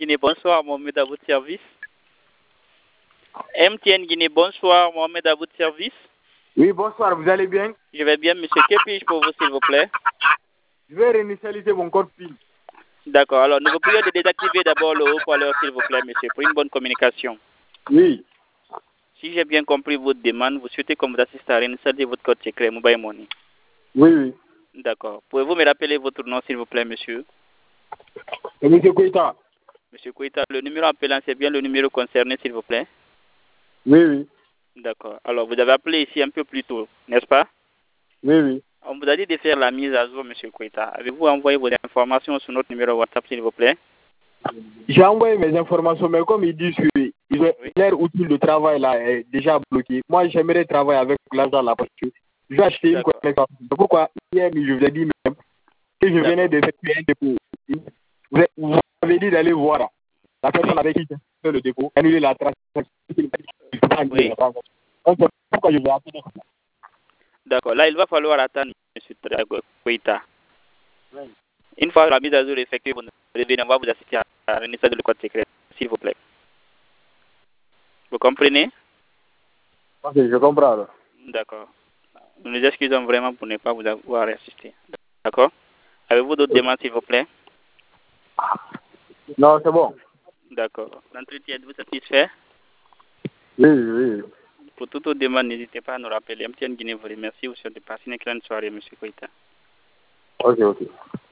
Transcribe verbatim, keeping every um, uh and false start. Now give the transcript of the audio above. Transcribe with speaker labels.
Speaker 1: Guinée, bonsoir, Mohamed à votre service. M T N Guinée, bonsoir, Mohamed à votre service.
Speaker 2: Oui, bonsoir, vous allez bien?
Speaker 1: Je vais bien, monsieur. Que puis-je pour vous, s'il vous plaît?
Speaker 2: Je vais réinitialiser mon code PIN.
Speaker 1: D'accord, alors nous vous prions de désactiver d'abord le haut-parleur, s'il vous plaît, monsieur, pour une bonne communication.
Speaker 2: Oui.
Speaker 1: Si j'ai bien compris votre demande, vous souhaitez qu'on vous assiste à réinitialiser votre code secret Mobile Money.
Speaker 2: Oui, oui.
Speaker 1: D'accord. Pouvez-vous me rappeler votre nom, s'il vous plaît, monsieur?
Speaker 2: Et monsieur Koïta.
Speaker 1: Monsieur Koïta, le numéro appelant, c'est bien le numéro concerné, s'il vous plaît?
Speaker 2: Oui, oui.
Speaker 1: D'accord. Alors, vous avez appelé ici un peu plus tôt, n'est-ce pas?
Speaker 2: Oui, oui.
Speaker 1: On vous a dit de faire la mise à jour, monsieur Koïta. Avez-vous envoyé vos informations sur notre numéro WhatsApp, s'il vous plaît?
Speaker 2: J'ai envoyé mes informations, mais comme ils disent que ils ont,
Speaker 1: Oui.
Speaker 2: leur outil de travail là est déjà bloqué. Moi, j'aimerais travailler avec l'argent là parce que je vais acheter une connexion. Pourquoi hier, je vous ai dit même que je venais de faire un dépôt. Vous, vous avez dit d'aller voir la personne avec qui j'ai fait le dépôt, annuler la transaction.
Speaker 1: Oui.
Speaker 2: Donc, c'est pourquoi je vais appeler.
Speaker 1: D'accord. Là, il va falloir attendre, monsieur Koïta.
Speaker 2: Oui.
Speaker 1: Une fois la mise à jour effectuée, vous revenez, on va vous assister à la renaissance de code secret, s'il vous plaît. Vous comprenez?
Speaker 2: Ok, je comprends. Alors.
Speaker 1: D'accord. Nous nous excusons vraiment pour ne pas vous avoir assisté. D'accord? Avez-vous d'autres demandes, s'il vous plaît?
Speaker 2: Non, c'est bon.
Speaker 1: D'accord. L'entretien, êtes-vous satisfait?
Speaker 2: Oui, oui.
Speaker 1: Pour toute autre demande, n'hésitez pas à nous rappeler. M T N Guinée vous remercie. Vous souhaite de passer une excellente soirée, monsieur Koïta.
Speaker 2: Ok, ok.